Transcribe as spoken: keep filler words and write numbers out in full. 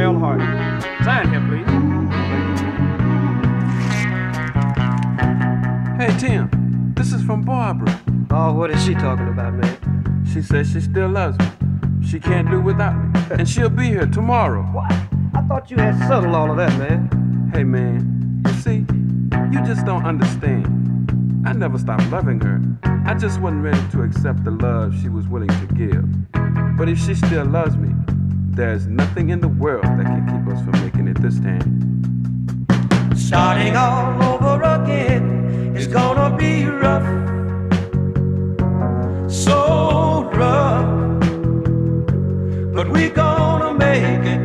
Merle Hardy. Sign here, please. Hey, Tim, this is from Barbara. Oh, what is she talking about, man? She says she still loves me. She can't do without me. And she'll be here tomorrow. What? I thought you had settled all of that, man. Hey, man, you see, you just don't understand. I never stopped loving her. I just wasn't ready to accept the love she was willing to give. But if she still loves me, there's nothing in the world that can keep us from making it this time. Starting all over again is gonna be rough. So rough. But we gonna make it.